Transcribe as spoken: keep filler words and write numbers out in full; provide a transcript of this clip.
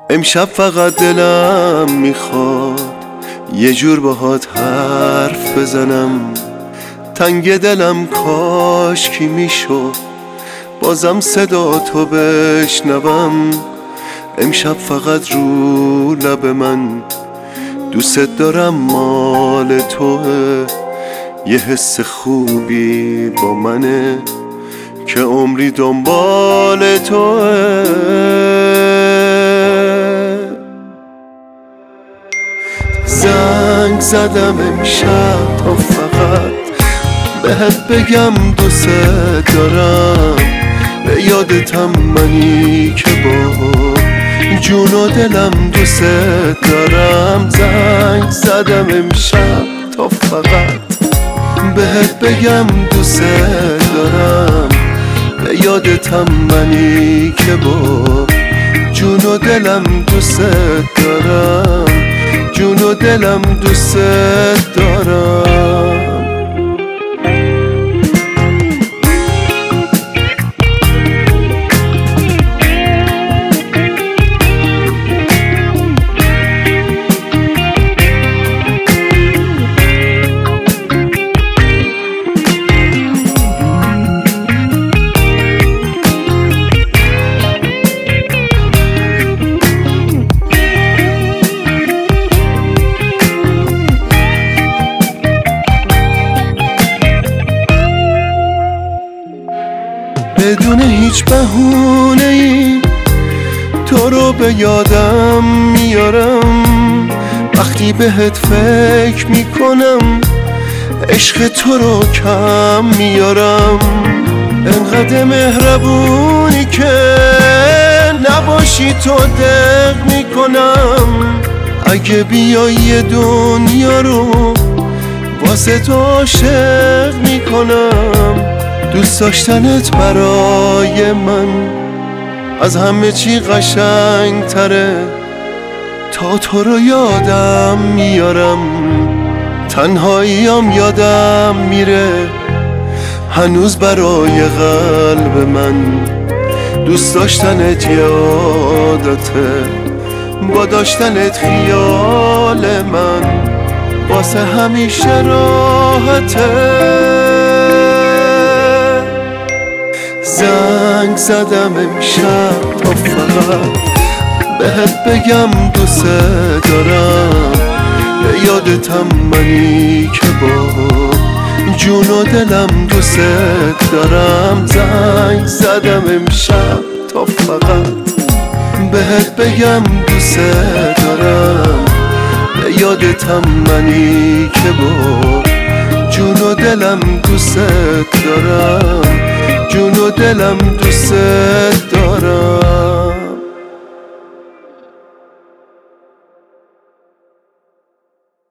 امشب فقط دلم میخواد یه جور باهات حرف بزنم. تنگ دلم کاش کی میشد بازم صدا تو بشنوم. امشب فقط رو لب من دوست دارم مال توه. یه حس خوبی با منه که عمری دنبال توه. زنگ زدم امشب تا فقط بهت بگم دوست دارم. به یادتم منی که با جون و دلم دوست دارم. زنگ زدم امشب تا فقط بهت بگم دوست دارم. به یادتم منی که با جون و دلم دوست دارم. جون و دلم دوست دارم. بدون هیچ بهونه‌ای تو رو به یادم میارم. وقتی بهت فکر میکنم عشق تو رو کم میارم. انقدر مهربونی که نباشی تو دق میکنم. اگه بیایی دنیا رو واسه تو عاشق میکنم. دوست داشتنت برای من از همه چی قشنگ تره. تا تو رو یادم میارم تنهاییم یادم میره. هنوز برای قلب من دوست داشتنت یادته. با داشتنت خیال من واسه همیشه راحته. زنگ زدم امشب تا فقط بهت بگم دوست دارم. به یادتم منی که با جون و دلم دوست دارم. زنگ زدم امشب تا فقط بهت بگم دوست دارم. به یادتم منی که با جون و دلم دوست دارم. جون و دلم دوست دارم.